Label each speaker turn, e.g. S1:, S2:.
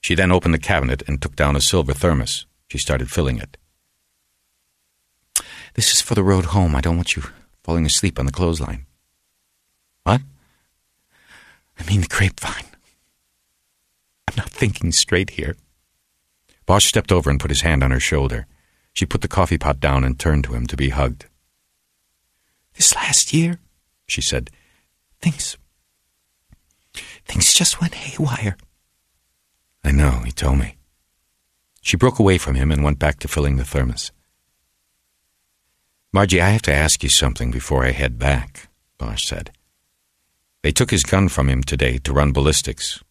S1: She then opened the cabinet and took down a silver thermos. She started filling it. "This is for the road home. I don't want you falling asleep on the clothesline." "What?" "I mean the grapevine. I'm not thinking straight here." Bosch stepped over and put his hand on her shoulder. She put the coffee pot down and turned to him to be hugged. "This last year," she said, things just went haywire." "I know, he told me." She broke away from him and went back to filling the thermos. "Margie, I have to ask you something before I head back," Bosch said. "They took his gun from him today to run ballistics.